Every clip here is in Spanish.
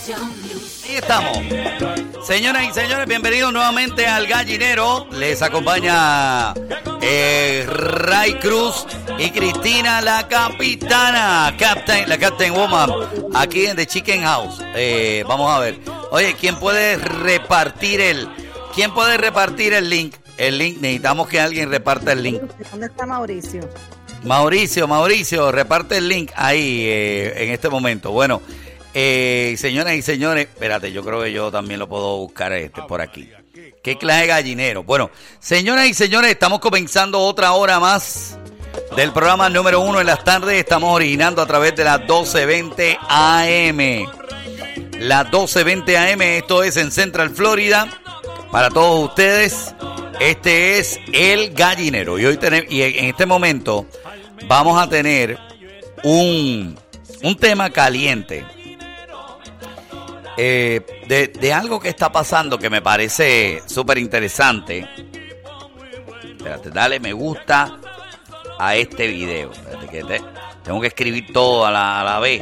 Ahí estamos. Señoras y señores, bienvenidos nuevamente al Gallinero. Les acompaña Ray Cruz y Cristina, la capitana, la Captain Woman, aquí en The Chicken House. Vamos a ver. Oye, ¿quién puede repartir el link? El link, necesitamos que alguien reparta el link. ¿Dónde está Mauricio? Mauricio, reparte el link ahí en este momento. Bueno, señoras y señores, espérate, yo creo que yo también lo puedo buscar por aquí. ¿Qué clase de gallinero? Bueno, señoras y señores, estamos comenzando otra hora más del programa número 1 en las tardes. Estamos originando a través de las 12:20 AM. Las 12:20 AM, esto es en Central Florida. Para todos ustedes, este es el Gallinero. Y en este momento vamos a tener un tema caliente. De algo que está pasando que me parece súper interesante. Espérate, dale me gusta a este video. Espérate, que tengo que escribir todo a la vez.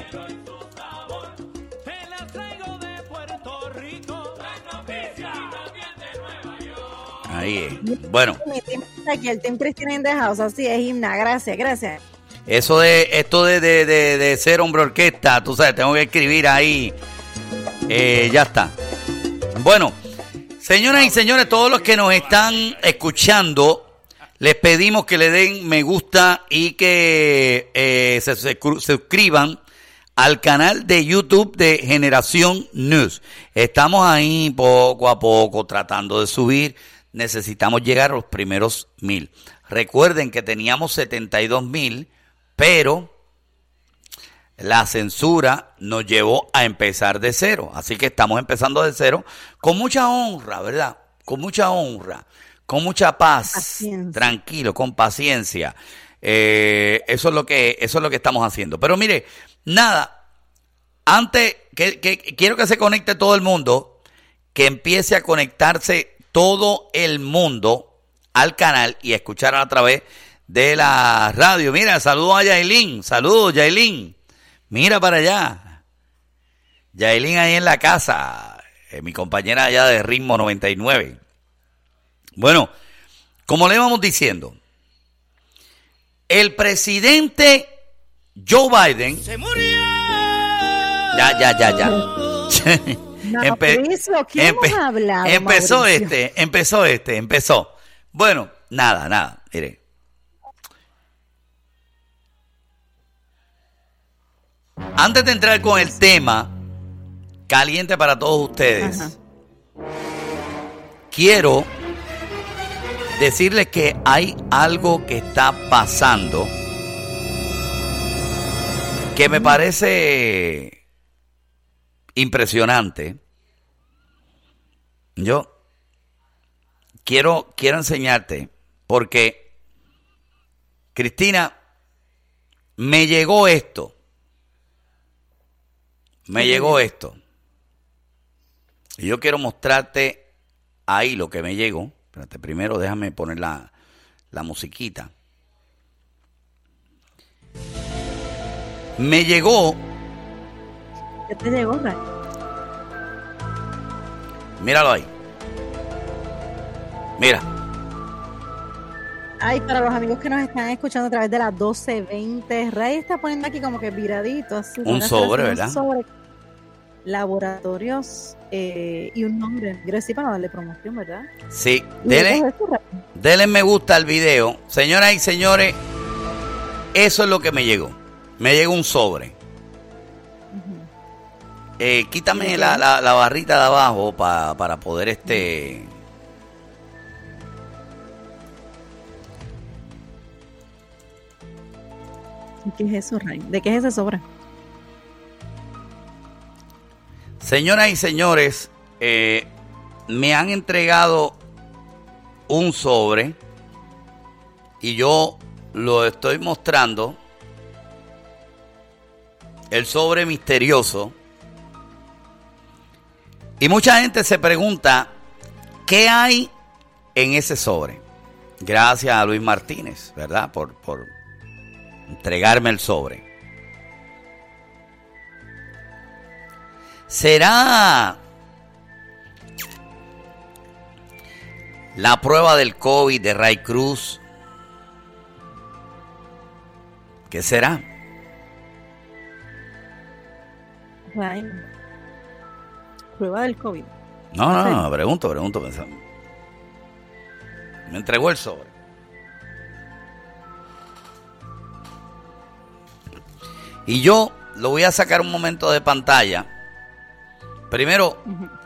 Ahí es. Bueno. Aquí el Team Cristina in the house, así es, Himna. Gracias. Esto de ser hombre orquesta, tú sabes, tengo que escribir ahí. Ya está. Bueno, señoras y señores, todos los que nos están escuchando, les pedimos que le den me gusta y que se suscriban al canal de YouTube de Generación News. Estamos ahí poco a poco tratando de subir. Necesitamos llegar a los primeros 1000. Recuerden que teníamos 72,000, pero la censura nos llevó a empezar de cero. Así que estamos empezando de cero con mucha honra, ¿verdad? Con mucha honra, con mucha paz, paciencia. Tranquilo, con paciencia. Eso es lo que estamos haciendo. Pero mire, nada, antes que quiero que se conecte todo el mundo, que empiece a conectarse todo el mundo al canal y a escuchar a través de la radio. Mira, saludos a Yailin. Saludos, Yailin. Mira para allá. Yailin ahí en la casa. Mi compañera allá de Ritmo 99. Bueno, como le íbamos diciendo, el presidente Joe Biden... ¡Se murió! Ya. Empezó. Bueno, nada, mire. Antes de entrar con el tema caliente para todos ustedes, quiero decirles que hay algo que está pasando que me parece impresionante. Yo quiero enseñarte porque, Cristina, me llegó esto. Y yo quiero mostrarte ahí lo que me llegó. Espérate, primero déjame poner la musiquita. Me llegó. ¿Qué te llegó, Ray? Míralo ahí. Mira. Ay, para los amigos que nos están escuchando a través de las 12:20, Ray está poniendo aquí como que viradito. Así, un sobre, ¿verdad? Sobre laboratorios y un nombre. Quiero decir para darle promoción, ¿verdad? Sí. Denle me gusta al video. Señoras y señores, eso es lo que me llegó. Me llegó un sobre. Quítame la barrita de abajo para poder ¿Qué es eso, Ray? ¿De qué es ese sobre? Señoras y señores, me han entregado un sobre y yo lo estoy mostrando. El sobre misterioso. Y mucha gente se pregunta, ¿qué hay en ese sobre? Gracias a Luis Martínez, ¿verdad? Por entregarme el sobre. ¿Será la prueba del COVID de Ray Cruz? ¿Qué será? Ray, prueba del COVID. No, pregunto pensando. Me entregó el sobre. Y yo lo voy a sacar un momento de pantalla. Primero,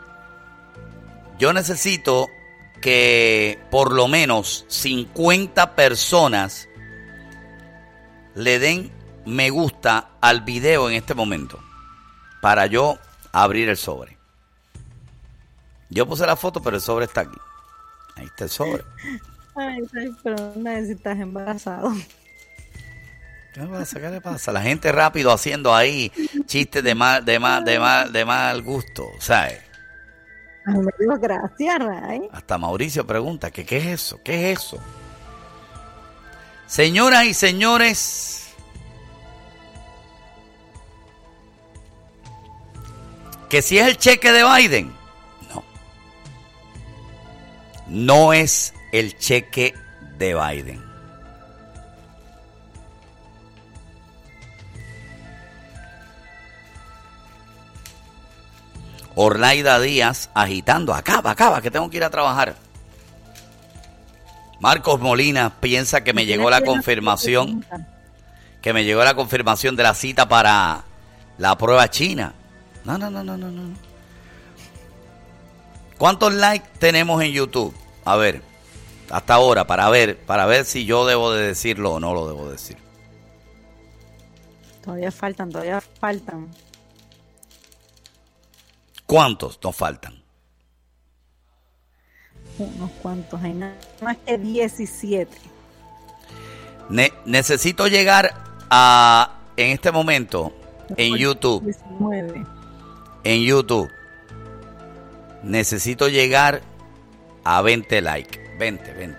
yo necesito que por lo menos 50 personas le den me gusta al video en este momento para yo abrir el sobre. Yo puse la foto, pero el sobre está aquí. Ahí está el sobre. Ay, pero no sé si estás embarazado. ¿Qué le pasa? ¿Qué le pasa? La gente rápido haciendo ahí chistes de mal gusto, ¿sabes? Ay, me digo, gracias, Ray. Hasta Mauricio pregunta, ¿qué es eso? ¿Qué es eso? Señoras y señores, que si es el cheque de Biden, no. No es el cheque de Biden. Orlaida Díaz agitando, acaba, que tengo que ir a trabajar. Marcos Molina piensa que me llegó la confirmación, de la cita para la prueba china. No. ¿Cuántos likes tenemos en YouTube? A ver, hasta ahora, para ver si yo debo de decirlo o no lo debo decir. Todavía faltan. ¿Cuántos nos faltan? Unos cuantos, hay nada más que 17. Necesito llegar a, en este momento, en YouTube. 19. En YouTube. Necesito llegar a 20 likes. 20.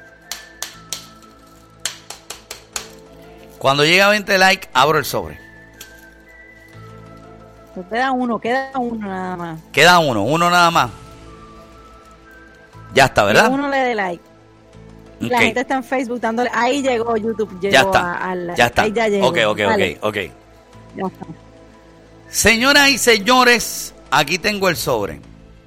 Cuando llegue a 20 likes, abro el sobre. Pues queda uno nada más. Queda uno nada más. Ya está, ¿verdad? Que uno le dé like. Okay. La gente está en Facebook dándole. Ahí llegó YouTube. Ya está. Ya está. Ahí ya llegó. Ok. Ya está. Señoras y señores, aquí tengo el sobre.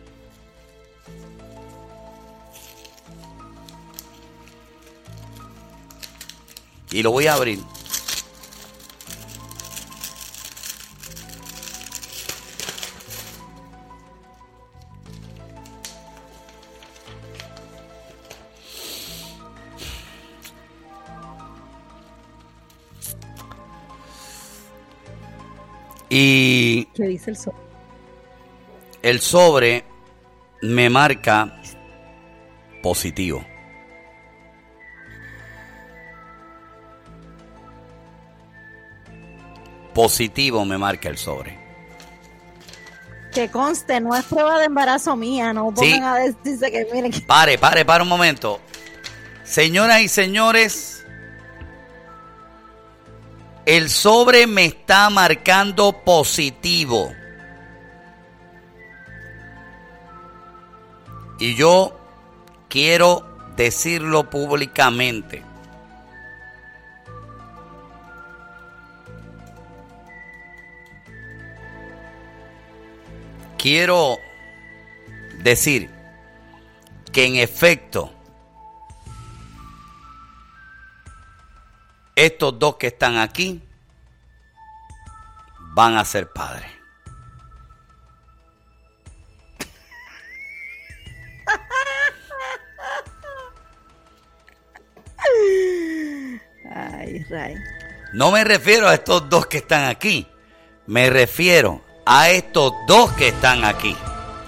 Y lo voy a abrir. Y ¿qué dice el sobre? El sobre me marca positivo. Positivo me marca el sobre. Que conste, no es prueba de embarazo mía, no pongan a decirse que miren. Pare un momento. Señoras y señores, el sobre me está marcando positivo. Y yo quiero decirlo públicamente. Quiero decir que en efecto estos dos que están aquí van a ser padres. Ay, Ray. No me refiero a estos dos que están aquí. Me refiero a estos dos que están aquí.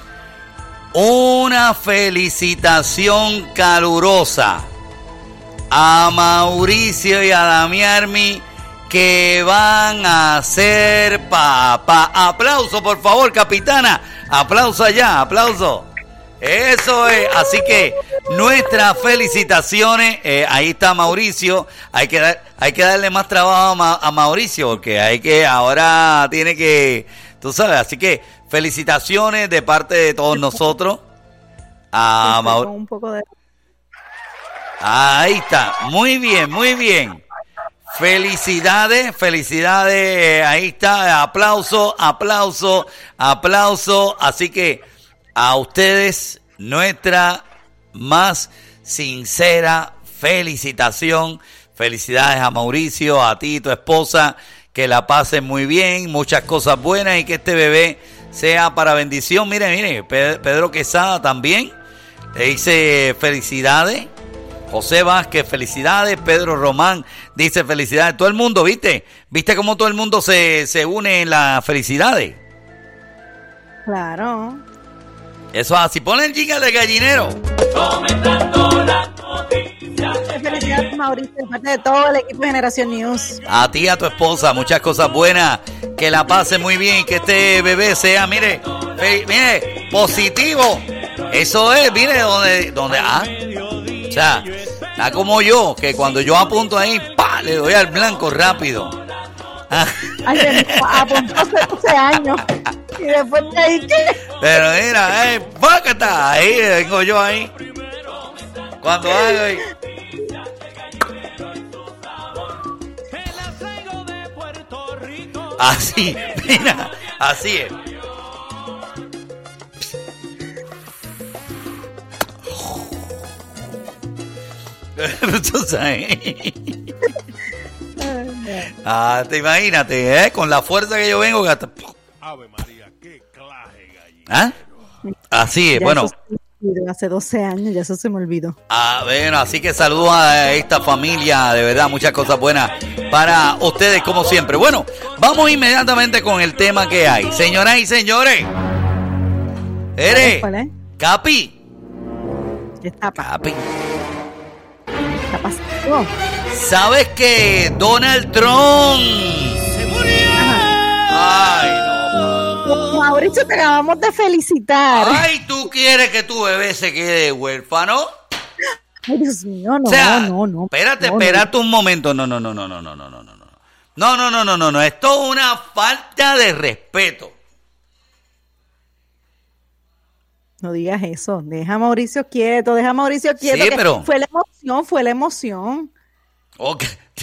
Una felicitación calurosa a Mauricio y a Damiarmi, que van a ser papá. Aplauso, por favor, capitana. Aplauso allá, aplauso. Eso es. Así que nuestras felicitaciones. Ahí está Mauricio. Hay que darle más trabajo a Mauricio, porque ahora tiene que Tú sabes, así que felicitaciones de parte de todos nosotros. Con un poco de... Ahí está, muy bien, muy bien. Felicidades, felicidades, ahí está, aplauso, aplauso, aplauso. Así que a ustedes nuestra más sincera felicitación. Felicidades a Mauricio, a ti y tu esposa, que la pasen muy bien, muchas cosas buenas y que este bebé sea para bendición. Mire, Pedro Quesada también le dice felicidades. José Vázquez, felicidades. Pedro Román dice felicidades. Todo el mundo, ¿viste? ¿Viste cómo todo el mundo se une en las felicidades? Claro. Eso es así. Pon el jingle de gallinero. Comentando las noticias. Felicidades, Mauricio, de parte de todo el equipo de Generación News. A ti y a tu esposa, muchas cosas buenas. Que la pase muy bien y que este bebé sea, mire, positivo. Eso es, mire, donde o sea, está como yo, que cuando yo apunto ahí, ¡pa!, le doy al blanco rápido. Ay, apuntó hace 12 años. Y después de ahí, ¿qué? Pero mira, ¡pácata! Ahí vengo yo ahí. Cuando hago ahí. Así, mira, así es. Tú sabes. Te imagínate, con la fuerza que yo vengo. Ave María, qué clase gallina. ¿Ah? Así es, Ya bueno. Hace 12 años, ya eso se me olvidó. Bueno, así que saludos a esta familia, de verdad, muchas cosas buenas para ustedes como siempre. Bueno, vamos inmediatamente con el tema que hay. Señoras y señores, ¿Cuál es? Capi. ¿Qué está Capi. está pasando? ¿Sabes que Donald Trump se murió? Ay, no. Mauricio, te acabamos de felicitar. Ay, ¿tú quieres que tu bebé se quede huérfano? Ay, Dios mío, no, O sea, no. Espérate un momento. No. No. Esto es una falta de respeto. No digas eso. Deja a Mauricio quieto. Sí, pero... Fue la emoción. Ok,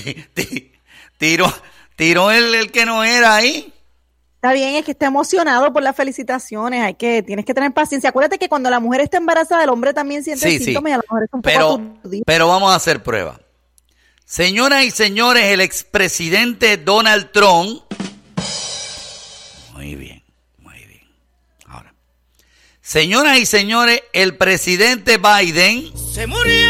tiró el que no era ahí. Está bien, es que está emocionado por las felicitaciones. Tienes que tener paciencia. Acuérdate que cuando la mujer está embarazada, el hombre también siente síntomas y a lo mejor es un poco aturdido. Pero vamos a hacer prueba. Señoras y señores, el expresidente Donald Trump. Muy bien. Ahora. Señoras y señores, el presidente Biden se murió.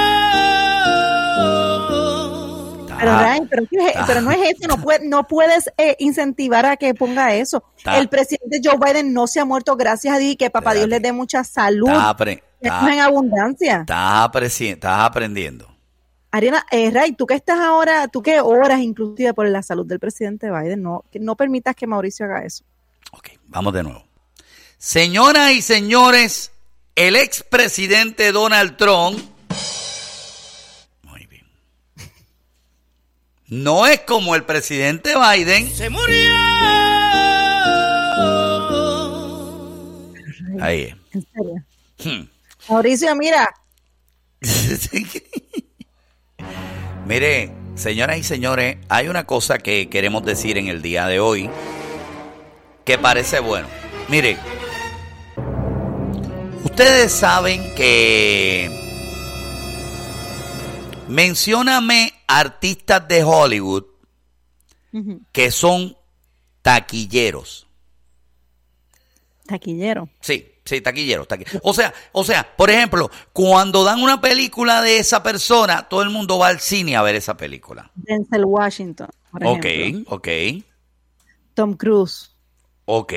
Pero, Ryan, pero no es eso, no puedes incentivar a que ponga eso. El presidente Joe Biden no se ha muerto, gracias a Dios, y que papá Dios le dé mucha salud. Estamos en abundancia. Estás aprendiendo. Ariana, Ray, tú que estás ahora, tú que oras inclusive por la salud del presidente Biden, que no permitas que Mauricio haga eso. Ok, vamos de nuevo. Señoras y señores, el expresidente Donald Trump no es como el presidente Biden. ¡Se murió! Ahí es. ¿En serio? Mauricio, mira. Mire, señoras y señores, hay una cosa que queremos decir en el día de hoy que parece bueno. Mire, ustedes saben que... Mencióname artistas de Hollywood que son taquilleros. ¿Taquillero? Sí, taquilleros. O sea, por ejemplo, cuando dan una película de esa persona, todo el mundo va al cine a ver esa película. Denzel Washington, por ejemplo. Ok. Tom Cruise. Ok.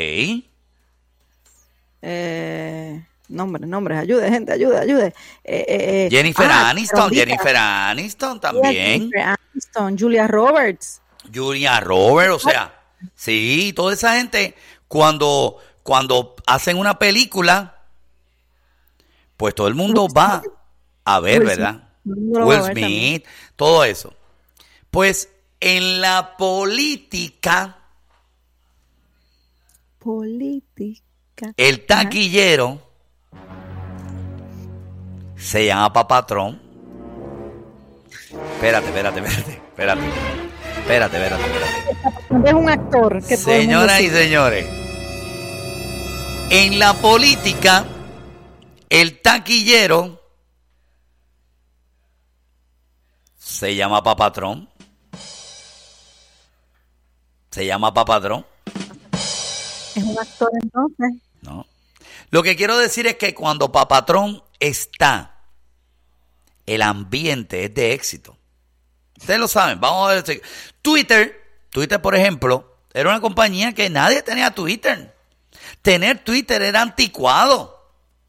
Nombres, ayude, gente, ayude. Jennifer Aniston también. Jennifer Aniston, Julia Roberts, o sea, sí, toda esa gente, cuando hacen una película, pues todo el mundo va a ver, ¿verdad? Will Smith, todo eso. Pues en la política política. El taquillero se llama Papatrón. Espérate. Es un actor. Que Señoras y señores, en la política, el taquillero se llama Papatrón. Es un actor entonces. No. Lo que quiero decir es que cuando Papatrón está, el ambiente es de éxito. Ustedes lo saben. Vamos a ver. Twitter, por ejemplo, era una compañía que nadie tenía Twitter. Tener Twitter era anticuado.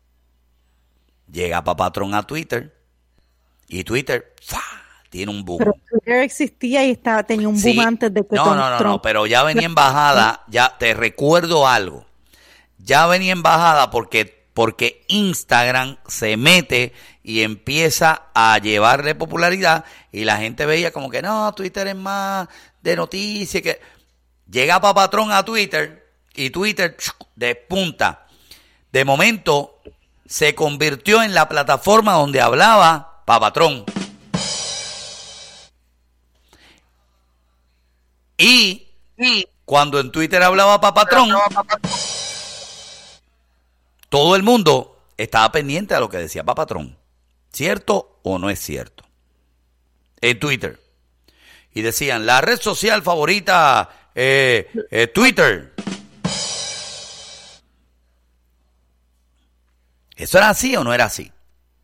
Llega Papatrón a Twitter y Twitter tiene un boom. Pero Twitter existía y tenía un boom antes de que No, pero ya venía en bajada. Ya te recuerdo algo. Ya venía en bajada porque Instagram se mete y empieza a llevarle popularidad y la gente veía como que no, Twitter es más de noticias. Que llega Papatrón a Twitter y Twitter despunta. De momento se convirtió en la plataforma donde hablaba Papatrón. Y cuando en Twitter hablaba Papatrón, todo el mundo estaba pendiente a lo que decía Papatrón. ¿Cierto o no es cierto? En Twitter. Y decían, la red social favorita, Twitter. ¿Eso era así o no era así?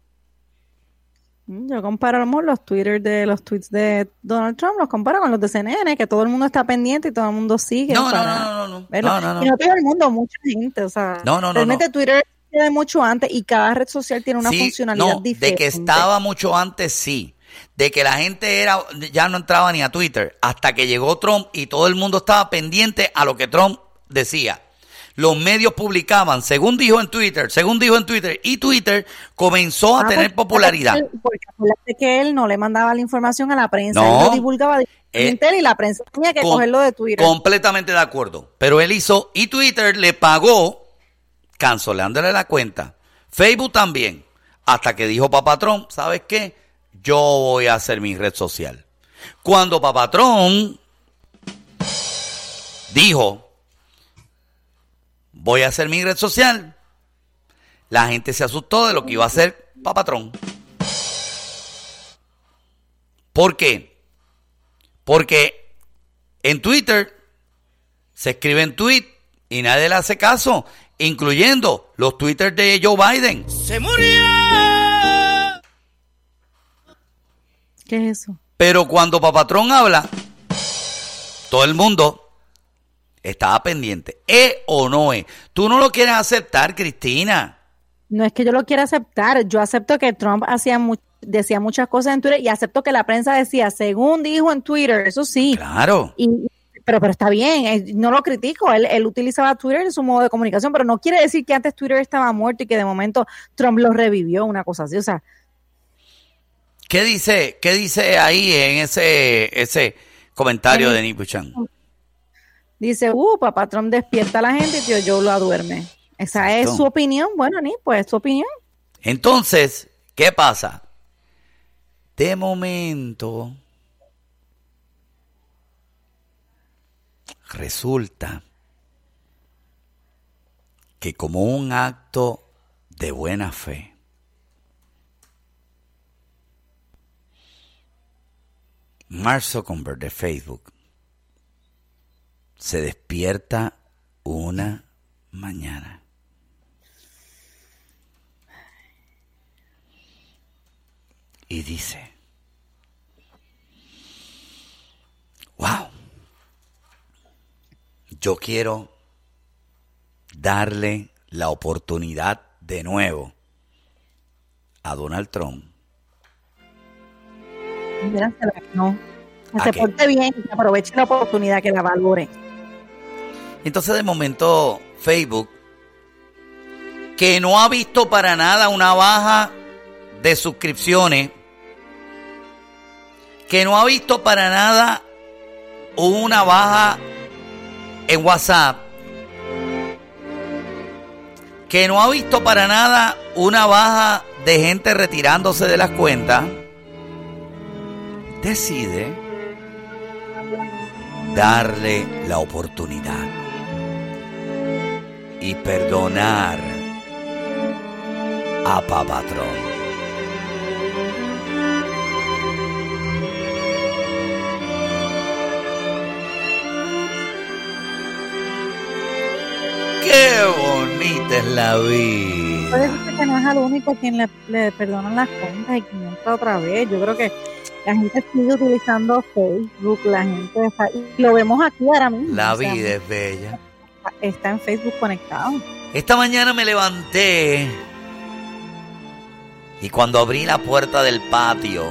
Yo comparo los tweets de Donald Trump, los comparo con los de CNN, que todo el mundo está pendiente y todo el mundo sigue. No. Y no todo el mundo, mucha gente, o sea, realmente Twitter de mucho antes y cada red social tiene una funcionalidad diferente. De que estaba mucho antes, sí. De que la gente ya no entraba ni a Twitter hasta que llegó Trump y todo el mundo estaba pendiente a lo que Trump decía. Los medios publicaban, según dijo en Twitter, y Twitter comenzó a tener popularidad. Porque acuérdate que él no le mandaba la información a la prensa, él lo divulgaba directamente y la prensa tenía que cogerlo de Twitter. Completamente de acuerdo, pero él hizo, y Twitter le pagó, cancelándole la cuenta, Facebook también, hasta que dijo Papatrón, ¿sabes qué? Yo voy a hacer mi red social. Cuando Papatrón dijo, voy a hacer mi red social, la gente se asustó de lo que iba a hacer Papatrón. ¿Por qué? Porque en Twitter se escriben tweets y nadie le hace caso, incluyendo los twitters de Joe Biden. ¡Se murió! ¿Qué es eso? Pero cuando Papatrón habla, todo el mundo estaba pendiente. ¿Es o no es? Tú no lo quieres aceptar, Cristina. No es que yo lo quiera aceptar. Yo acepto que Trump decía muchas cosas en Twitter y acepto que la prensa decía, según dijo en Twitter, eso sí. Claro. Pero está bien, no lo critico. Él utilizaba Twitter en su modo de comunicación, pero no quiere decir que antes Twitter estaba muerto y que de momento Trump lo revivió, una cosa así. O sea, ¿Qué dice ahí en ese comentario de Nick Buchan? Dice, papá Trump despierta a la gente y tío Joe lo duerme. Esa es su opinión. Bueno, pues es su opinión. Entonces, ¿qué pasa? De momento, resulta que como un acto de buena fe, Mark Zuckerberg de Facebook se despierta una mañana y dice, wow, yo quiero darle la oportunidad de nuevo a Donald Trump. Que se porte bien, que aproveche la oportunidad, que la valore. Entonces de momento Facebook, que no ha visto para nada una baja de suscripciones, que no ha visto para nada una baja en WhatsApp, que no ha visto para nada una baja de gente retirándose de las cuentas, decide darle la oportunidad y perdonar a Papatrón. ¡Qué bonita es la vida! Puede ser que no es el único quien le perdonan las cuentas y quien entra otra vez. Yo creo que la gente sigue utilizando Facebook, la gente está, y lo vemos aquí ahora mismo. La vida es bella. Está en Facebook conectado. Esta mañana me levanté y cuando abrí la puerta del patio,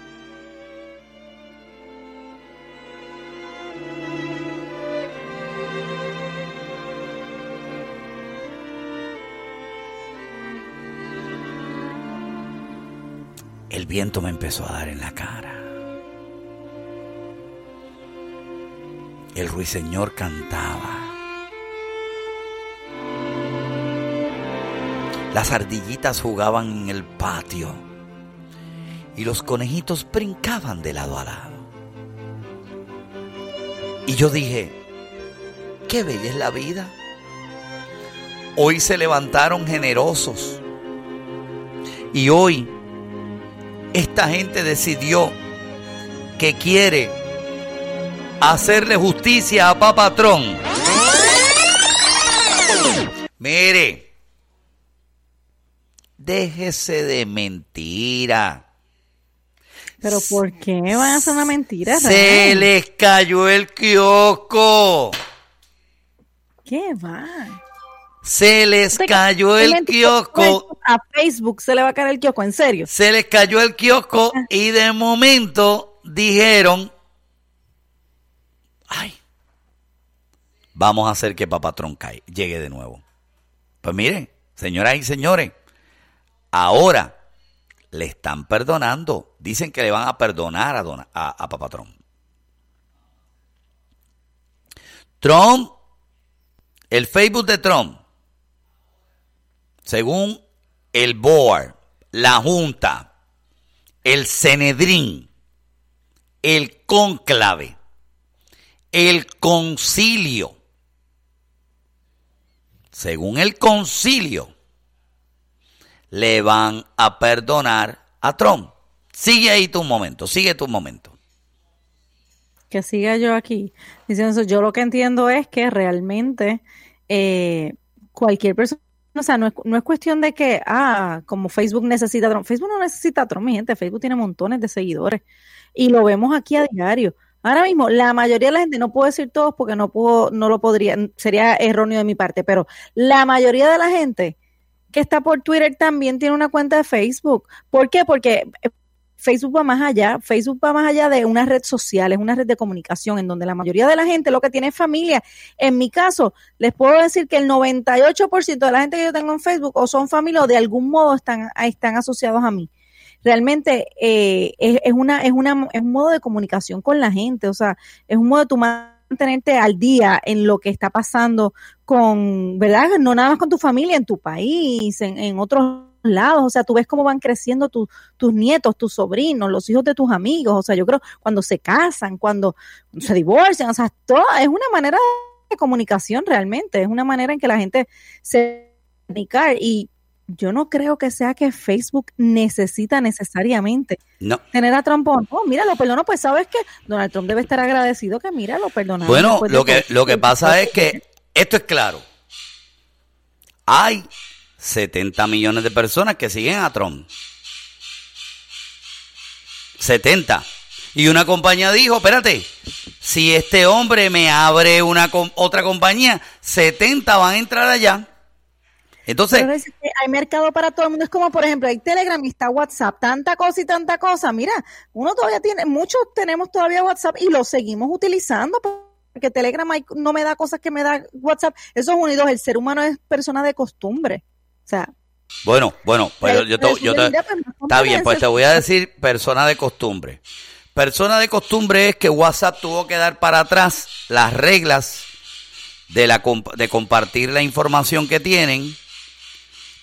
el viento me empezó a dar en la cara. El ruiseñor cantaba. Las ardillitas jugaban en el patio y los conejitos brincaban de lado a lado. Y yo dije, qué bella es la vida. Hoy se levantaron generosos y hoy esta gente decidió que quiere hacerle justicia a Papatrón. Mire, déjese de mentira. ¿Pero por qué van a hacer una mentira? Se les cayó el kiosco. ¿Qué va? Se les cayó el kiosco. A Facebook se le va a caer el kiosco, ¿en serio? Se les cayó el kiosco y de momento dijeron, ay, vamos a hacer que Papatrón llegue de nuevo. Pues miren, señoras y señores, ahora le están perdonando. Dicen que le van a perdonar a Papatrón. Trump, el Facebook de Trump, según el board, la junta, el Sanedrín, el cónclave, el concilio, según el concilio, le van a perdonar a Trump. Sigue ahí tu momento, sigue tu momento. Que siga yo aquí diciendo eso. Yo lo que entiendo es que realmente cualquier persona, o sea, no es cuestión de que, como Facebook necesita a Trump. Facebook no necesita a Trump, mi gente. Facebook tiene montones de seguidores y lo vemos aquí a diario. Ahora mismo, la mayoría de la gente, no puedo decir todos porque no lo podría, sería erróneo de mi parte, pero la mayoría de la gente que está por Twitter también tiene una cuenta de Facebook. ¿Por qué? Porque Facebook va más allá. Facebook va más allá de una red social, es una red de comunicación en donde la mayoría de la gente lo que tiene es familia. En mi caso, les puedo decir que el 98% de la gente que yo tengo en Facebook o son familia o de algún modo están asociados a mí. Realmente es un modo de comunicación con la gente, o sea, es un modo de tu mantenerte al día en lo que está pasando con, ¿verdad? No nada más con tu familia, en tu país, en otros lados, o sea, tú ves cómo van creciendo tus nietos, tus sobrinos, los hijos de tus amigos, o sea, yo creo cuando se casan, cuando se divorcian, o sea, todo es una manera de comunicación realmente, es una manera en que la gente se comunica y yo no creo que sea que Facebook necesita necesariamente tener a Trump. No, mira, lo perdonó, pues sabes que Donald Trump debe estar agradecido que mira, lo perdonaron. Bueno, lo que pasa es que esto es claro. Hay 70 millones de personas que siguen a Trump. 70. Y una compañía dijo, espérate, si este hombre me abre otra compañía, 70 van a entrar allá. Entonces, pero hay mercado para todo el mundo. Es como, por ejemplo, hay Telegram y está WhatsApp, tanta cosa y tanta cosa. Mira, muchos tenemos todavía WhatsApp y lo seguimos utilizando porque Telegram no me da cosas que me da WhatsApp. Eso es unidos. El ser humano es persona de costumbre. O sea. Bueno, pues está bien, pues te voy a decir persona de costumbre. Persona de costumbre es que WhatsApp tuvo que dar para atrás las reglas de compartir la información que tienen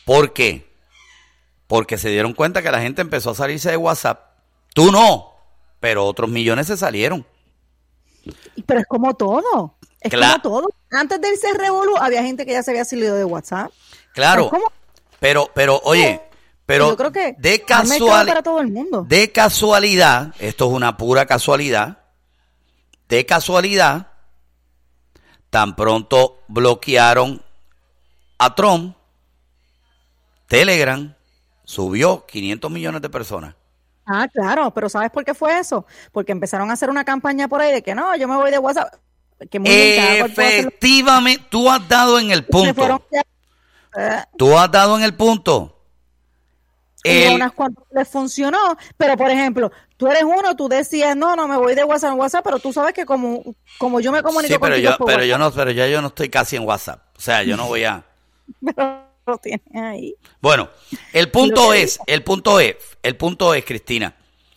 ¿Por qué? Porque se dieron cuenta que la gente empezó a salirse de WhatsApp. Tú no, pero otros millones se salieron. Pero es como todo. Como todo. Antes de irse revolú, había gente que ya se había salido de WhatsApp. Claro. Pero oye, pero yo creo que para todo el mundo. De casualidad, esto es una pura casualidad. De casualidad, tan pronto bloquearon a Trump, Telegram subió 500 millones de personas. Ah, claro, pero ¿sabes por qué fue eso? Porque empezaron a hacer una campaña por ahí de que no, yo me voy de WhatsApp. Que efectivamente, tú has dado en el punto. Tú has dado en el punto. Unas cuantas les funcionó, pero por ejemplo, tú eres uno, tú decías, no me voy de WhatsApp, pero tú sabes que como yo me comunico contigo pero ya yo no estoy casi en WhatsApp. O sea, yo no voy a... Pero lo tienes ahí. Bueno, el punto es, Cristina,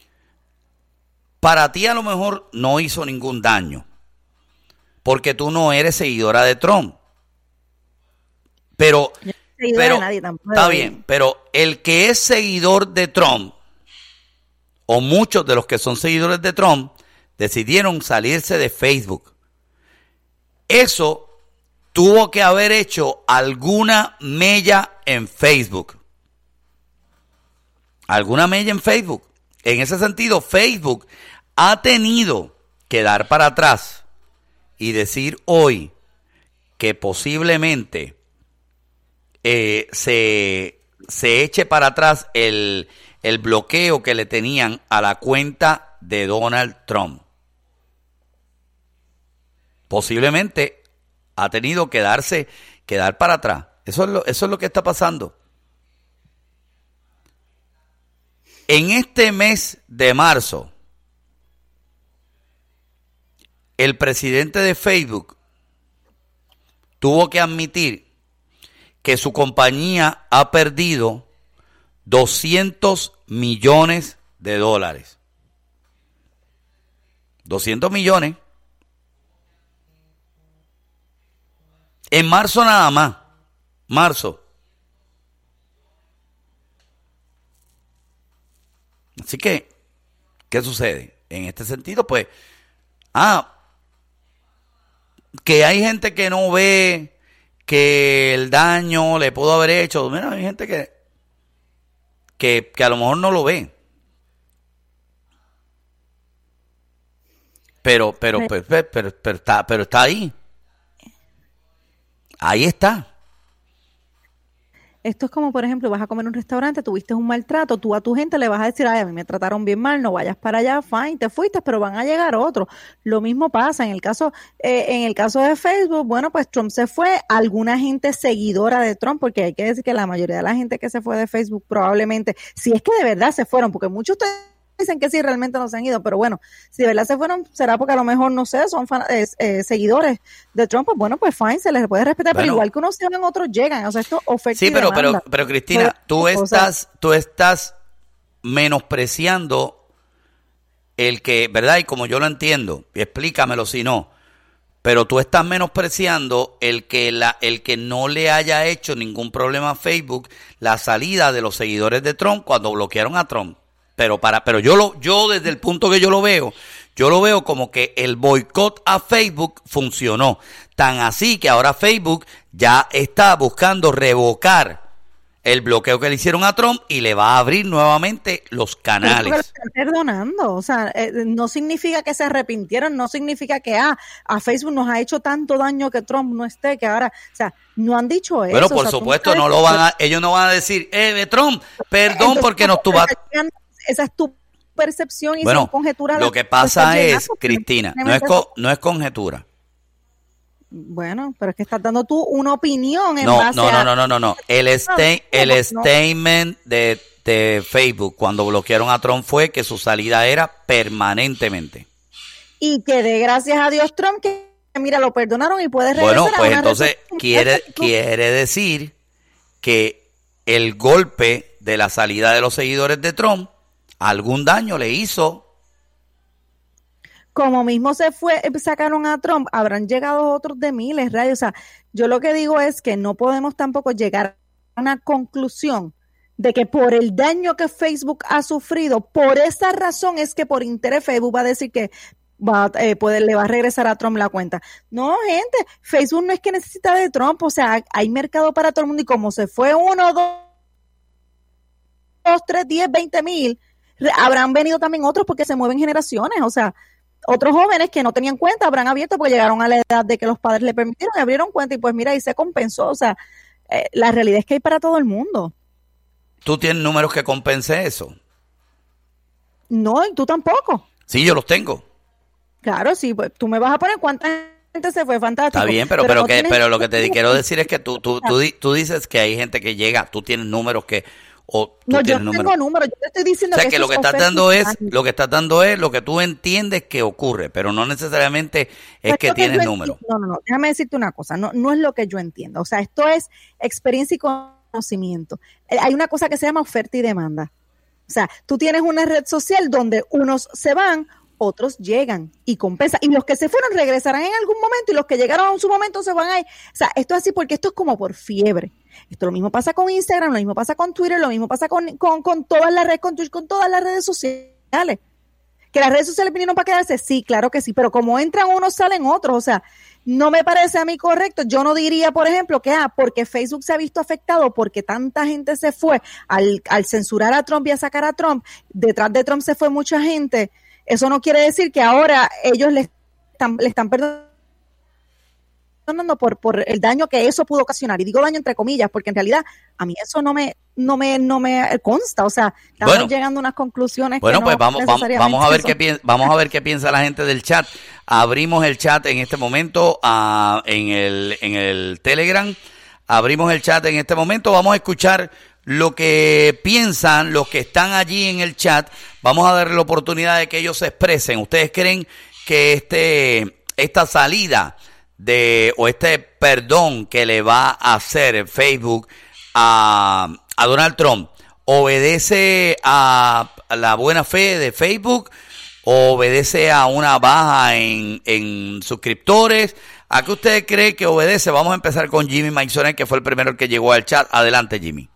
para ti a lo mejor no hizo ningún daño, porque tú no eres seguidora de Trump. Pero nadie tampoco. Está bien, pero el que es seguidor de Trump, o muchos de los que son seguidores de Trump, decidieron salirse de Facebook. Eso tuvo que haber hecho alguna mella en Facebook. Alguna mella en Facebook. En ese sentido, Facebook ha tenido que dar para atrás y decir hoy que posiblemente se eche para atrás el bloqueo que le tenían a la cuenta de Donald Trump. Posiblemente ha tenido que dar para atrás. Eso es lo que está pasando. En este mes de marzo, el presidente de Facebook tuvo que admitir que su compañía ha perdido $200 millones. 200 millones. En marzo nada más. Marzo. Así que, ¿qué sucede? En este sentido, pues, que hay gente que no ve que el daño le pudo haber hecho. Mira, hay gente que a lo mejor no lo ve. Pero está ahí. Ahí está. Esto es como, por ejemplo, vas a comer en un restaurante, tuviste un maltrato, tú a tu gente le vas a decir, ay, a mí me trataron bien mal, no vayas para allá, fine, te fuiste, pero van a llegar otros. Lo mismo pasa en el caso de Facebook. Bueno, pues Trump se fue, alguna gente seguidora de Trump, porque hay que decir que la mayoría de la gente que se fue de Facebook probablemente, si es que de verdad se fueron, porque muchos dicen que sí, realmente no se han ido, pero bueno, si de verdad se fueron, será porque a lo mejor, no sé, son seguidores de Trump, pues bueno, pues fine, se les puede respetar, pero igual que unos se van, otros llegan, o sea, esto oferta y demanda. pero Cristina, tú estás menospreciando el que, ¿verdad? Y como yo lo entiendo, y explícamelo si no, pero tú estás menospreciando el que no le haya hecho ningún problema a Facebook la salida de los seguidores de Trump cuando bloquearon a Trump. Pero yo desde el punto que yo lo veo como que el boicot a Facebook funcionó. Tan así que ahora Facebook ya está buscando revocar el bloqueo que le hicieron a Trump y le va a abrir nuevamente los canales. Pero están perdonando, o sea, no significa que se arrepintieron, no significa que a Facebook nos ha hecho tanto daño que Trump no esté, que ahora, o sea, no han dicho eso. Bueno, por supuesto, ellos no van a decir, Trump, perdón, entonces, porque nos tuvo. Esa es tu percepción y son conjeturas. Lo que pasa es, Cristina, no es conjetura. Bueno, pero es que estás dando tú una opinión en base a... No. El statement de Facebook cuando bloquearon a Trump fue que su salida era permanentemente. Y que de gracias a Dios Trump, que mira, lo perdonaron y puede regresar. Bueno, pues entonces quiere decir que el golpe de la salida de los seguidores de Trump algún daño le hizo. Como mismo sacaron a Trump, habrán llegado otros de miles, rayos. O sea, yo lo que digo es que no podemos tampoco llegar una conclusión de que por el daño que Facebook ha sufrido, por esa razón es que por interés Facebook va a decir que le va a regresar a Trump la cuenta. No, gente, Facebook no es que necesita de Trump, o sea, hay mercado para todo el mundo y como se fue 1, 2, 3, 10, 20 mil, habrán venido también otros porque se mueven generaciones, o sea, otros jóvenes que no tenían cuenta habrán abierto porque llegaron a la edad de que los padres le permitieron y abrieron cuenta y pues mira, ahí se compensó, o sea, la realidad es que hay para todo el mundo. ¿Tú tienes números que compense eso? No, y tú tampoco. Sí, yo los tengo. Claro, sí, pues tú me vas a poner cuánta gente se fue, fantástico. Está bien, pero lo que te quiero decir es que tú dices que hay gente que llega, tú tienes números que... No, yo no tengo números, yo te estoy diciendo que lo que estás dando es lo que tú entiendes que ocurre, pero no necesariamente es que tienes números. No, déjame decirte una cosa, no es lo que yo entiendo, o sea, esto es experiencia y conocimiento. Hay una cosa que se llama oferta y demanda. O sea, tú tienes una red social donde unos se van, otros llegan y compensan. Y los que se fueron regresarán en algún momento y los que llegaron en su momento se van a ir. O sea, esto es así porque esto es como por fiebre. Esto lo mismo pasa con Instagram, lo mismo pasa con Twitter, lo mismo pasa con todas las redes, con Twitch, con todas las redes sociales. ¿Que las redes sociales vinieron para quedarse? Sí, claro que sí, pero como entran unos, salen otros. O sea, no me parece a mí correcto. Yo no diría, por ejemplo, que porque Facebook se ha visto afectado, porque tanta gente se fue al censurar a Trump y a sacar a Trump, detrás de Trump se fue mucha gente. Eso no quiere decir que ahora ellos le están perdonando por el daño que eso pudo ocasionar. Y digo daño entre comillas, porque en realidad a mí eso no me consta. O sea, estamos llegando a unas conclusiones que no pues vamos a ver qué piensa la gente del chat. Abrimos el chat en este momento en el Telegram. Abrimos el chat en este momento. Vamos a escuchar lo que piensan los que están allí en el chat. Vamos a darle la oportunidad de que ellos se expresen. ¿Ustedes creen que esta salida o este perdón que le va a hacer Facebook a Donald Trump obedece a la buena fe de Facebook o obedece a una baja en suscriptores? ¿A qué usted cree que obedece? Vamos a empezar con Jimmy Maisonet, que fue el primero que llegó al chat. Adelante, Jimmy.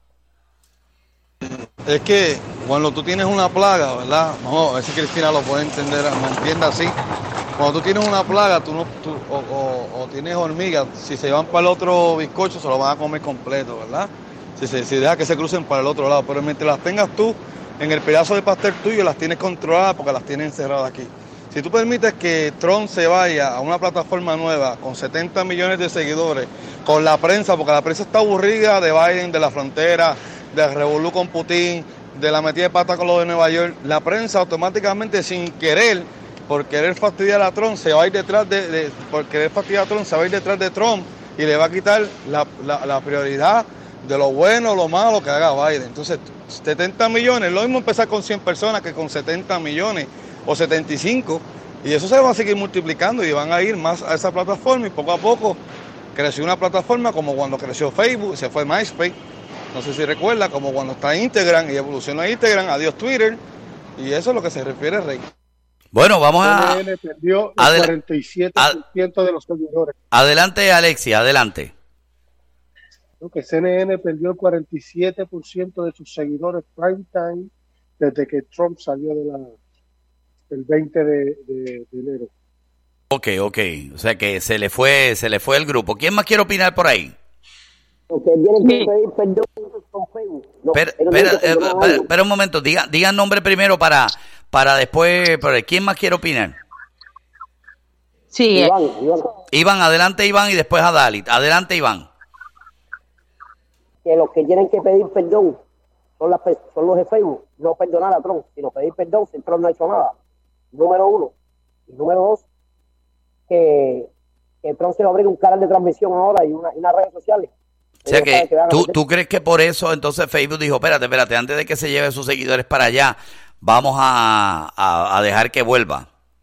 Es que cuando tú tienes una plaga, ¿verdad? Vamos a ver si Cristina lo puede entender, me entiende así. Cuando tú tienes una plaga, o tienes hormigas, si se van para el otro bizcocho, se lo van a comer completo, ¿verdad? Si deja que se crucen para el otro lado. Pero mientras las tengas tú en el pedazo de pastel tuyo, las tienes controladas porque las tienes encerradas aquí. Si tú permites que Trump se vaya a una plataforma nueva con 70 millones de seguidores, con la prensa, porque la prensa está aburrida de Biden, de la frontera, del revolú con Putin, de la metida de pata con lo de Nueva York, la prensa automáticamente sin querer, por querer fastidiar a Trump, se va a ir detrás de Trump y le va a quitar la prioridad de lo bueno o lo malo que haga Biden. Entonces, 70 millones, lo mismo empezar con 100 personas que con 70 millones o 75, y eso se va a seguir multiplicando y van a ir más a esa plataforma y poco a poco creció una plataforma como cuando creció Facebook, se fue MySpace. No sé si recuerda, como cuando está Instagram y evoluciona Instagram, adiós Twitter, y eso es lo que se refiere, Rey. Bueno, vamos a... CNN perdió el 47% de los seguidores. Adelante, Alexia, adelante. Creo que CNN perdió el 47% de sus seguidores prime time desde que Trump salió del 20 de enero. Ok. O sea que se le fue el grupo. ¿Quién más quiere opinar por ahí? Espera un momento, digan nombre primero para después. ¿Quién más quiere opinar? Sí. Iván, adelante Iván y después a Dalit. Adelante Iván. Que los que tienen que pedir perdón son los de Facebook, no perdonar a Trump, sino pedir perdón si Trump no ha hecho nada. Número uno. Y número dos, que Trump se va a abrir un canal de transmisión ahora y unas redes sociales. O sea que ¿tú crees que por eso entonces Facebook dijo, espérate, antes de que se lleve sus seguidores para allá, vamos a dejar que vuelva?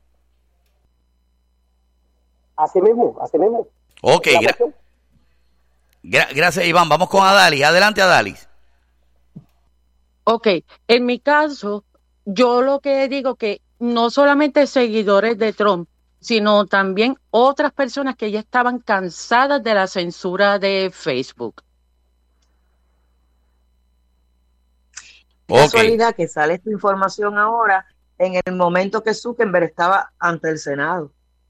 Así mismo. Ok, gracias Iván. Vamos con Adalis. Adelante Adalis. Ok, en mi caso, yo lo que digo que no solamente seguidores de Trump, sino también otras personas que ya estaban cansadas de la censura de Facebook. Casualidad que sale esta información ahora en el momento que Zuckerberg estaba ante el Senado.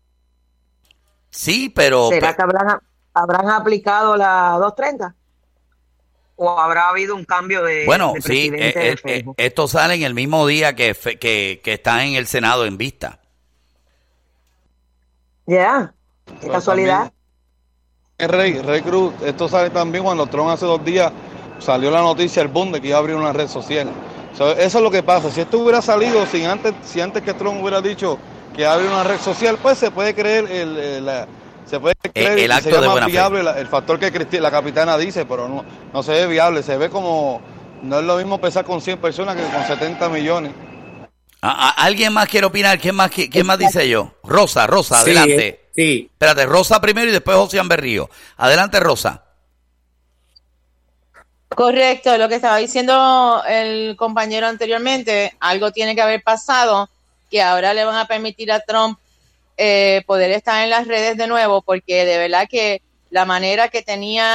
Sí, pero... ¿Será que habrán aplicado la 230? ¿O habrá habido un cambio de presidente de Facebook? Esto sale en el mismo día que está en el Senado en vista. Ya, qué casualidad. Rey Cruz, esto sale también cuando Trump hace 2 días salió la noticia, el boom, de que iba a abrir una red social. Eso es lo que pasa. Si esto hubiera salido si antes que Trump hubiera dicho que abre una red social, pues se puede creer el acto de buena viable fe. El factor que la capitana dice, pero no se ve viable. Se ve como, no es lo mismo pensar con 100 personas que con 70 millones. ¿Alguien más quiere opinar? ¿Quién más dice yo? Rosa, adelante. Sí. Espérate, Rosa primero y después Josian Berrío. Adelante, Rosa. Correcto, lo que estaba diciendo el compañero anteriormente, algo tiene que haber pasado que ahora le van a permitir a Trump poder estar en las redes de nuevo, porque de verdad que la manera que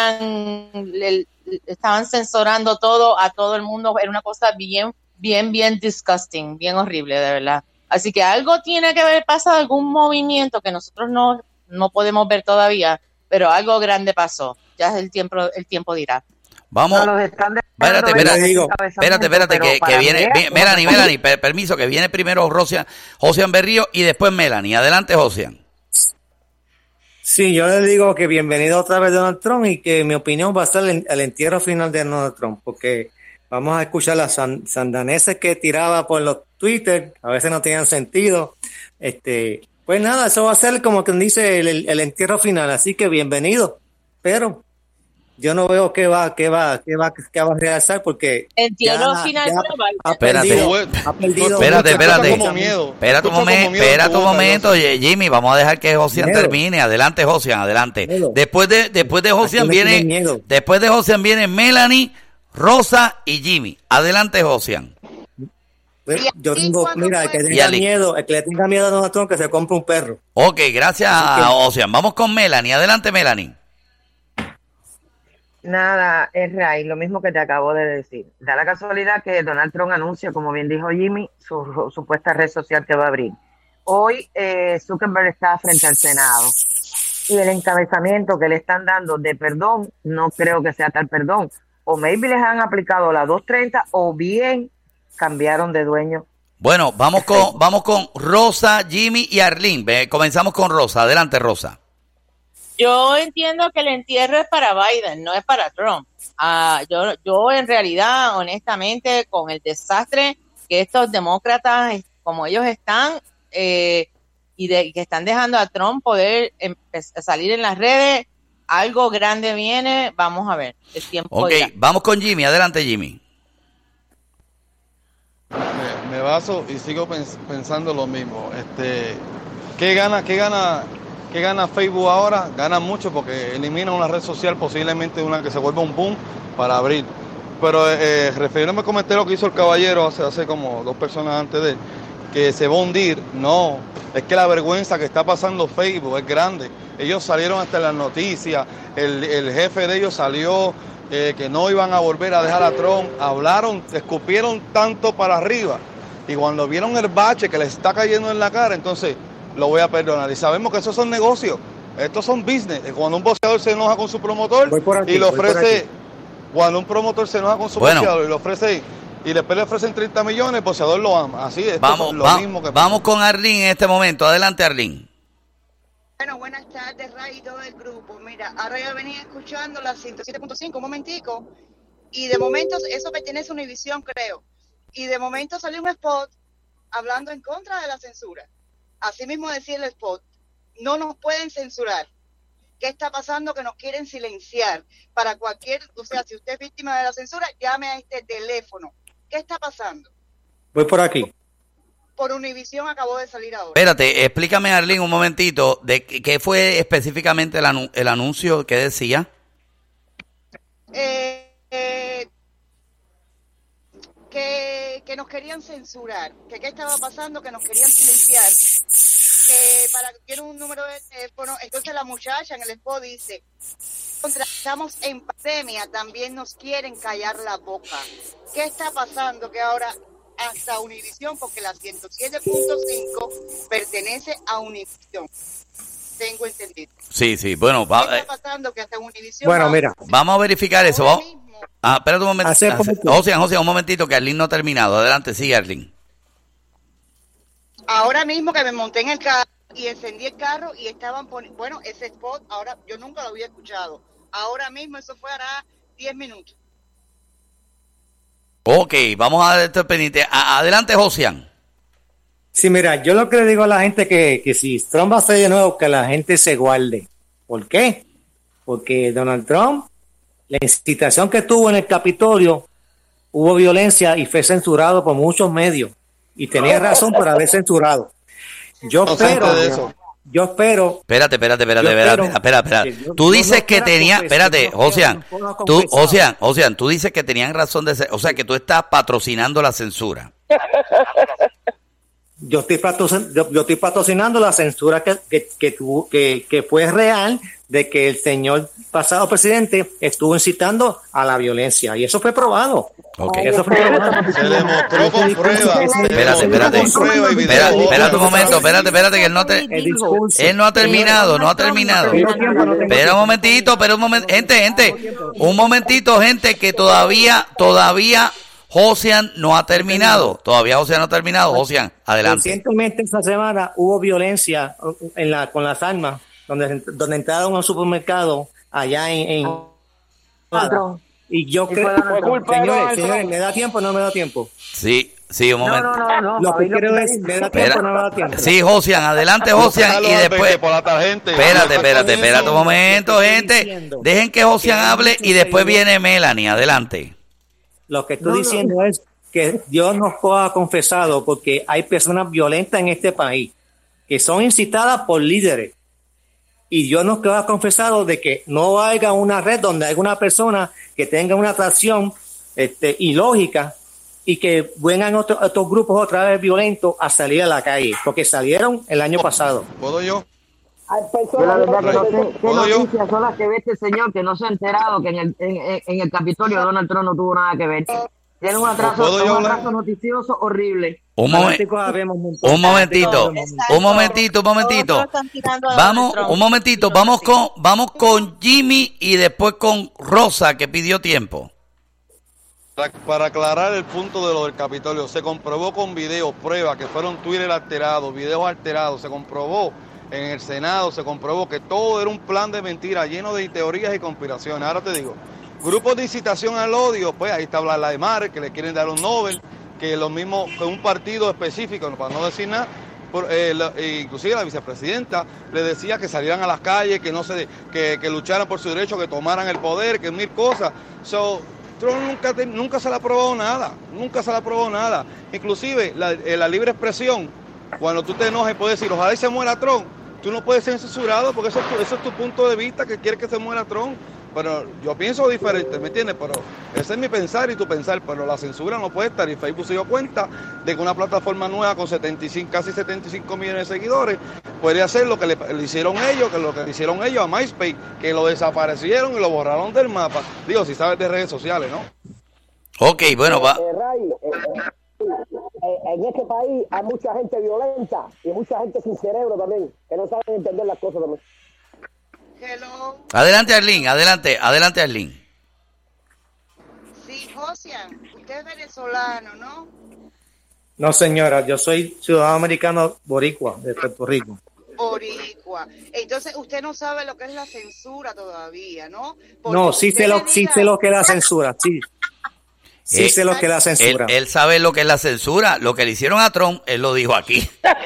estaban censurando todo a todo el mundo era una cosa bien disgusting, bien horrible, de verdad. Así que algo tiene que haber pasado, algún movimiento que nosotros no podemos ver todavía, pero algo grande pasó. Ya el tiempo dirá. Vamos. Espérate, que viene Melanie, permiso, que viene primero Josian Berrío y después Melanie. Adelante, Josian. Sí, yo le digo que bienvenido otra vez Donald Trump y que mi opinión va a ser el entierro final de Donald Trump, porque vamos a escuchar las sandaneses que tiraba por los Twitter, a veces no tenían sentido. Pues nada, eso va a ser como quien dice el entierro final, así que bienvenido, pero yo no veo qué va a realizar porque entierro final ha perdido. Espérate un momento, Jimmy, vamos a dejar que Josian termine. Adelante, Josian, adelante. Después de Josian viene Melanie, Rosa y Jimmy. Adelante, Josian. Yo tengo, mira, el que le tenga miedo a Donald Trump, que se compre un perro. Ok, gracias, Josian. Vamos con Melanie. Adelante, Melanie. Nada, es Ray, lo mismo que te acabo de decir. Da la casualidad que Donald Trump anuncia, como bien dijo Jimmy, su supuesta red social que va a abrir. Hoy Zuckerberg está frente al Senado y el encabezamiento que le están dando de perdón, no creo que sea tal perdón. O maybe les han aplicado la 230 o bien cambiaron de dueño. Bueno, vamos con Rosa, Jimmy y Arlene. Comenzamos con Rosa. Adelante, Rosa. Yo entiendo que el entierro es para Biden, no es para Trump. Yo en realidad, honestamente, con el desastre que estos demócratas, como ellos están, que están dejando a Trump poder salir en las redes, algo grande viene, vamos a ver. El tiempo dirá. Vamos con Jimmy. Adelante, Jimmy. Me baso y sigo pensando lo mismo. ¿Qué gana Facebook ahora? Gana mucho porque elimina una red social, posiblemente una que se vuelva un boom para abrir. Pero refiriéndome a comentar lo que hizo el caballero hace como 2 personas antes de él, que se va a hundir. No, es que la vergüenza que está pasando Facebook es grande. Ellos salieron hasta en las noticias, el jefe de ellos salió que no iban a volver a dejar a Trump, hablaron, escupieron tanto para arriba, y cuando vieron el bache que les está cayendo en la cara, entonces lo voy a perdonar. Y sabemos que esos son negocios, estos son business. Cuando un boxeador se enoja con su promotor y le ofrece, cuando un promotor se enoja con su boxeador y le ofrece, y después le ofrecen 30 millones, el boxeador lo ama. Así es, vamos con Arlene en este momento. Adelante, Arlene. Bueno, buenas tardes, Ray y todo el grupo. Mira, ahora yo venía escuchando la 107.5, un momentico, y de momento eso pertenece a Univision, creo. Y de momento salió un spot hablando en contra de la censura. Así mismo decía el spot, no nos pueden censurar. ¿Qué está pasando? Que nos quieren silenciar. Para cualquier, o sea, si usted es víctima de la censura, llame a este teléfono. ¿Qué está pasando? Voy por aquí. Por Univision acabó de salir ahora. Espérate, explícame, Arlene, un momentito, de qué fue específicamente el anuncio que decía. Que nos querían censurar, que qué estaba pasando, que nos querían silenciar, que para que quiera un número de teléfono. Entonces la muchacha en el spot dice, estamos en pandemia, también nos quieren callar la boca. ¿Qué está pasando? Que ahora hasta Univisión, porque la 107.5 pertenece a Univisión. Tengo entendido. Sí, bueno. ¿Qué está pasando? Que hasta Univisión... Bueno, mira. Vamos a verificar eso. Espérate un momento. José, un momentito, que Arlene no ha terminado. Adelante, sigue, Arlene. Ahora mismo que me monté en el carro y encendí el carro y estaban poniendo... Bueno, ese spot, ahora yo nunca lo había escuchado. Ahora mismo, eso fue hará 10 minutos. Ok, vamos a estar pendiente. Adelante, Josian. Sí, mira, yo lo que le digo a la gente que si Trump va a ser de nuevo, que la gente se guarde. ¿Por qué? Porque Donald Trump, la incitación que tuvo en el Capitolio, hubo violencia y fue censurado por muchos medios. Y tenía razón por haber censurado. Yo espero. Espérate. Tú dices que tenía, espérate, Josian, tú dices que tenían razón de ser, o sea, que tú estás patrocinando la censura. Yo estoy patrocinando la censura que fue real, de que el señor pasado presidente estuvo incitando a la violencia, y eso fue probado. Okay. Eso fue probado. Se demostró con pruebas. Espérate un momento, espérate, que él no ha terminado. Espera un momentito, gente, un momentito, gente, que todavía Josian no ha terminado. Josian, adelante. Recientemente esta semana hubo violencia con las armas, donde entraron a un supermercado allá en y yo creo, señores, ¿me da tiempo o no me da tiempo? Sí, un momento. No. Lo que quiero es, ¿me da tiempo o no me da tiempo? Sí, Josian, adelante, Josian, y después... Espérate un momento, gente. Dejen que Josian hable y después viene Melanie, adelante. Lo que estoy diciendo es que Dios nos ha confesado, porque hay personas violentas en este país que son incitadas por líderes. Y Dios nos ha confesado de que no haya una red donde haya una persona que tenga una atracción ilógica y que vengan otros grupos otra vez violentos a salir a la calle, porque salieron el año pasado. ¿Puedo yo? Hay personas que no sé qué noticias son las que ve este señor, que no se ha enterado que en el Capitolio Donald Trump no tuvo nada que ver. Tiene un atraso noticioso horrible. Un momentito. Vamos con Jimmy y después con Rosa, que pidió tiempo. Para aclarar el punto de lo del Capitolio, se comprobó con videos, pruebas, que fueron Twitter alterados, videos alterados, se comprobó en el Senado, se comprobó que todo era un plan de mentira lleno de teorías y conspiraciones. Ahora te digo, grupos de incitación al odio, pues ahí está Vladimir, que le quieren dar un Nobel, que lo mismo, que un partido específico, para no decir nada, inclusive la vicepresidenta le decía que salieran a las calles, que lucharan por su derecho, que tomaran el poder, que mil cosas. Trump nunca se le aprobó nada, Inclusive la libre expresión, cuando tú te enojes puedes decir, ojalá y se muera Trump. Tú no puedes ser censurado porque eso es tu punto de vista, que quieres que se muera Trump. Pero yo pienso diferente, ¿me entiendes? Pero ese es mi pensar y tu pensar, pero la censura no puede estar. Y Facebook se dio cuenta de que una plataforma nueva con casi 75 millones de seguidores podría hacer lo que le hicieron ellos, a MySpace, que lo desaparecieron y lo borraron del mapa. Digo, si sabes de redes sociales, ¿no? Ok, bueno, va. En este país hay mucha gente violenta y mucha gente sin cerebro también, que no saben entender las cosas también. Hello. Adelante, Arlene. Sí, Josian, usted es venezolano, ¿no? No, señora, yo soy ciudadano americano boricua, de Puerto Rico. Boricua. Entonces, usted no sabe lo que es la censura todavía, ¿no? Porque no, sí sé lo que es la censura, sí. Sí sé lo que es la censura. Él sabe lo que es la censura. Lo que le hicieron a Trump, él lo dijo aquí.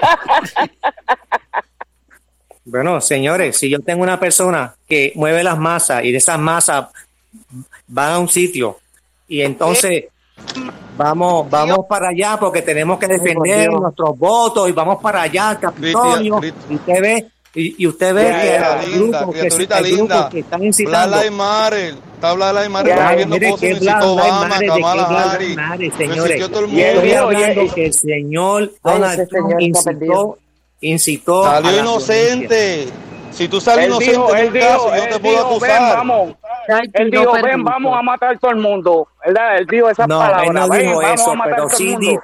Bueno, señores, si yo tengo una persona que mueve las masas y de esas masas van a un sitio y entonces vamos para allá porque tenemos que defender nuestros votos y vamos para allá al Capitolio y usted ve que hay grupos que están incitando. Está Vladimir viendo cosas, incitó Obama, Kamala Harris, señores. Estoy hablando que el señor Donald Trump incitó. Salió inocente. Si tú sales inocente en un caso, yo te puedo acusar. Él dijo, ven, vamos a matar a todo el mundo. ¿Verdad? Él dijo esas palabras. Él no dijo vamos eso, a matar pero a todo el mundo.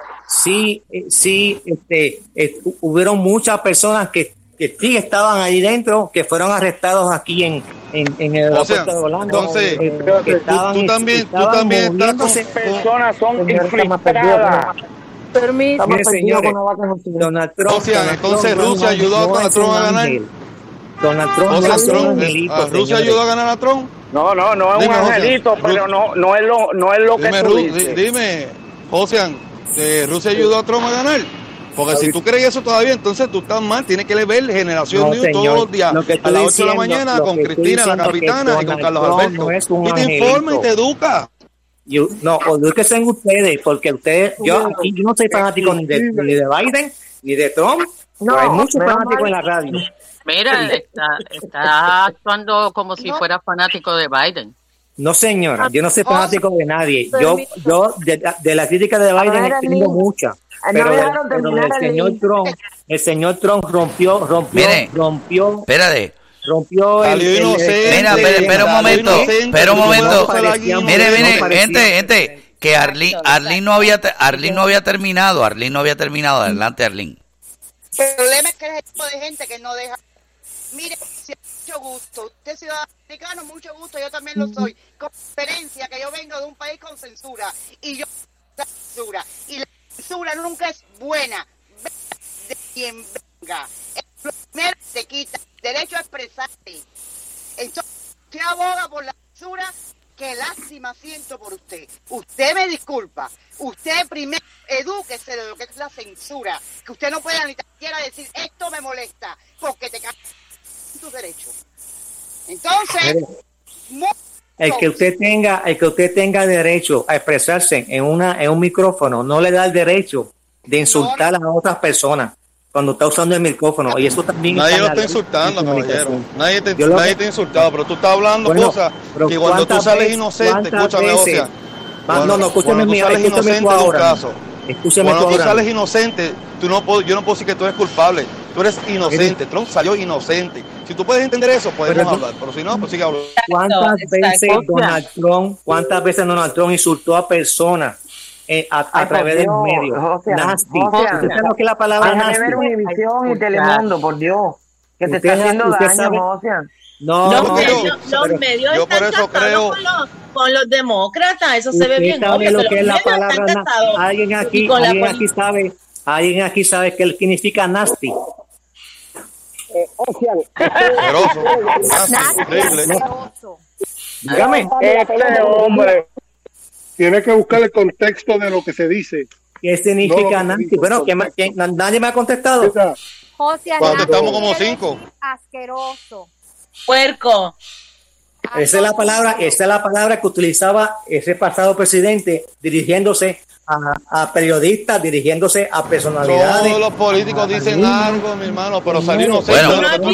hubieron muchas personas que sí estaban ahí dentro, que fueron arrestados aquí en el aeropuerto de Orlando. Entonces, tú también estás personas son infiltradas. Permiso. Mire, señores, Donald Trump. Entonces Rusia ayudó a Donald Trump a ganar. Donald Trump ¿Rusia ayudó a ganar a Trump? No es un angelito, pero no es lo que tú dices. Dime, Ocean, ¿Rusia ayudó a Trump a ganar? Porque si tú crees eso todavía, entonces tú estás mal. Tienes que ver Generación News todos los días a las 8 de la mañana con Cristina, la capitana, y con Carlos Alberto. Y te informa y te educa. No, edúquense en ustedes, porque ustedes, yo no soy fanático ni de Biden ni de Trump, pero hay muchos fanáticos en la radio. Mira, está actuando como si fuera fanático de Biden. No, señora, yo no soy fanático de nadie. Yo de la crítica de Biden entiendo mucha, pero el señor Trump rompió. Espérate. Rompió Mira, espera un momento. Mire, gente, que Arlene no había terminado. Adelante, Arlene. El problema es que es el tipo de gente que no deja. Mire, mucho gusto. Usted es ciudadano americano, mucho gusto. Yo también lo soy. Con diferencia que yo vengo de un país con censura. Y yo censura. Y la censura nunca es buena. De quien venga. El primero te quita el derecho a expresarte. Entonces, usted aboga por la censura. Qué lástima siento por usted. Usted me disculpa. Usted primero edúquese de lo que es la censura. Que usted no pueda ni siquiera decir esto me molesta porque te caen tus derechos. Entonces, el que usted tenga derecho a expresarse en un micrófono no le da el derecho de insultar a otras personas cuando está usando el micrófono, y eso también nadie lo está insultando, caballero. Nadie te ha insultado, pero tú estás hablando cosas que cuando tú sales inocente, escúchame, Ocean. Escúchame tú ahora. Cuando tú sales inocente, yo no puedo decir que tú eres culpable. Tú eres inocente. Trump salió inocente. Si tú puedes entender eso, podemos hablar. Pero si no, pues sigue hablando. ¿Cuántas veces Donald Trump insultó a personas a través de los medios? Nasty. ¿Usted sabe lo que es la palabra nasty? Déjame ver Univisión y Telemundo, por Dios. Que te está haciendo daño, Ocean. Los medios yo por eso creo con los demócratas, eso se ve bien sabe obvio, lo que es la palabra alguien aquí sabe qué significa nasty. Ocean, dígame, hombre tiene que buscar el contexto de lo que se dice. ¿Qué significa nasty? Bueno, que nadie me ha contestado. Cuando estamos como 5. Asqueroso. Puerco. Esa es la palabra que utilizaba ese pasado presidente dirigiéndose a periodistas, dirigiéndose a personalidades. Todos los políticos dicen algo, mi hermano, pero salir inocente.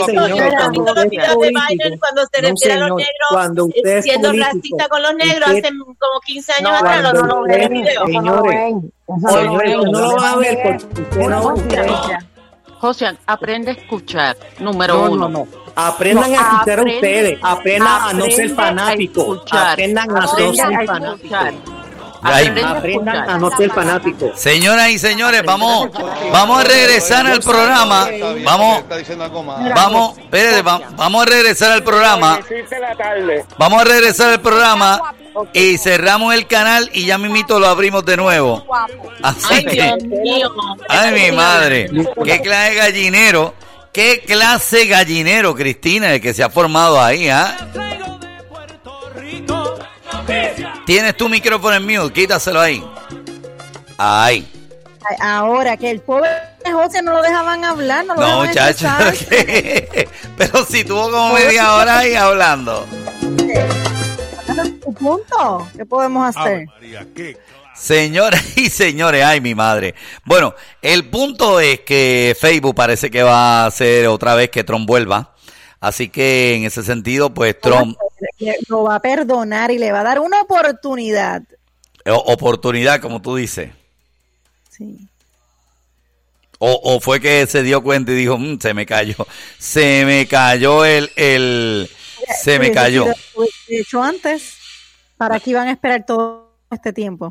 Cuando se refiere a los negros, siendo racista con los negros, hace como 15 años atrás, no lo ven en video. Señores, no lo va a ver porque usted no. José, aprende a escuchar, número uno. No. Aprendan a escuchar a ustedes, aprendan a no ser fanáticos, aprendan a no ser fanáticos. Aprendan a no ser fanáticos. Señoras y señores, vamos a regresar al programa. Vamos a regresar al programa. Vamos a regresar al programa y cerramos el canal y ya mismito lo abrimos de nuevo. Así que, ay, mi madre, qué clase de gallinero. ¿Qué clase gallinero, Cristina, el que se ha formado ahí, Tienes tu micrófono en mute, quítaselo ahí. Ahí. Ahora, que el pobre José no lo dejaban hablar, no muchacho. Pero si tuvo como media hora ahí hablando. ¿Tu punto? ¿Qué podemos hacer? María, ¿qué? Señoras y señores, ay mi madre. Bueno, el punto es que Facebook parece que va a hacer otra vez que Trump vuelva. Así que en ese sentido, pues Trump lo va a perdonar y le va a dar una oportunidad. Oportunidad, como tú dices. Sí. O fue que se dio cuenta y dijo, se me cayó se me cayó. De hecho, antes, ¿para qué iban a esperar todo este tiempo?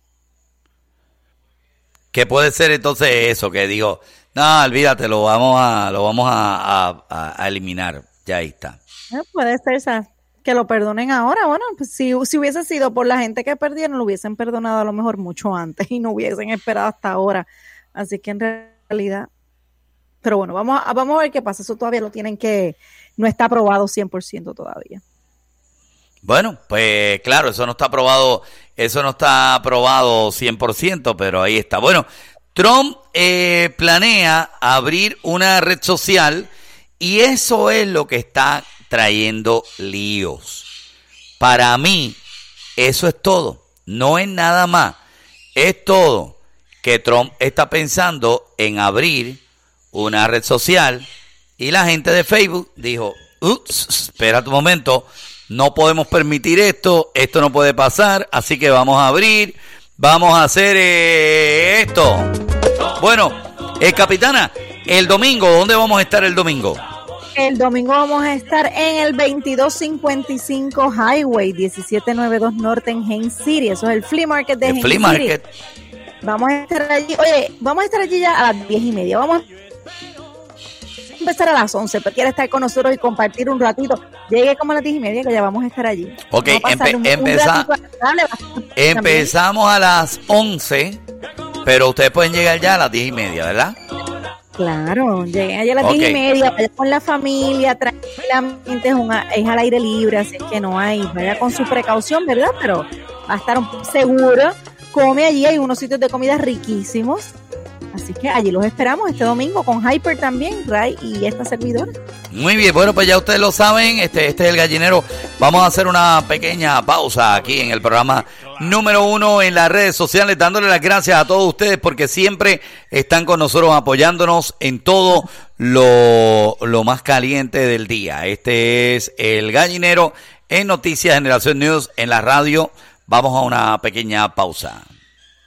¿Qué puede ser entonces eso? Que digo, no, olvídate, lo vamos a eliminar. Ya ahí está. Puede ser, ¿sabes? Que lo perdonen ahora. Bueno, pues si hubiese sido por la gente que perdieron, lo hubiesen perdonado a lo mejor mucho antes y no hubiesen esperado hasta ahora. Así que en realidad, pero bueno, vamos a ver qué pasa. Eso todavía no está aprobado 100% todavía. Bueno, pues claro, eso no está aprobado 100%, pero ahí está. Bueno, Trump planea abrir una red social y eso es lo que está trayendo líos. Para mí, eso es todo. No es nada más. Es todo que Trump está pensando en abrir una red social y la gente de Facebook dijo, espera un momento, no podemos permitir esto no puede pasar, así que vamos a abrir, vamos a hacer esto. Bueno, capitana, el domingo, ¿dónde vamos a estar el domingo? El domingo vamos a estar en el 2255 Highway, 1792 Norte en Haines City. Eso es el Flea Market de Haines City. Vamos a estar allí. Oye, vamos a estar allí ya a las 10:30. Vamos a empezar a las 11, pero quiere estar con nosotros y compartir un ratito. Llegue como a las 10:30 que ya vamos a estar allí. Ok, empezamos a las 11, pero ustedes pueden llegar ya a las 10:30, ¿verdad? Claro, lleguen allá a las 10:30, vaya con la familia, tranquilamente, es al aire libre, así que no hay, vaya con su precaución, ¿verdad? Pero va a estar seguro, come allí, hay unos sitios de comida riquísimos, así que allí los esperamos este domingo con Hyper también, Ray y esta servidora. Muy bien, bueno, pues ya ustedes lo saben, este es El Gallinero. Vamos a hacer una pequeña pausa aquí en el programa número 1 en las redes sociales, dándole las gracias a todos ustedes porque siempre están con nosotros apoyándonos en todo lo más caliente del día. Este es El Gallinero en Noticias Generación News en la radio. Vamos a una pequeña pausa.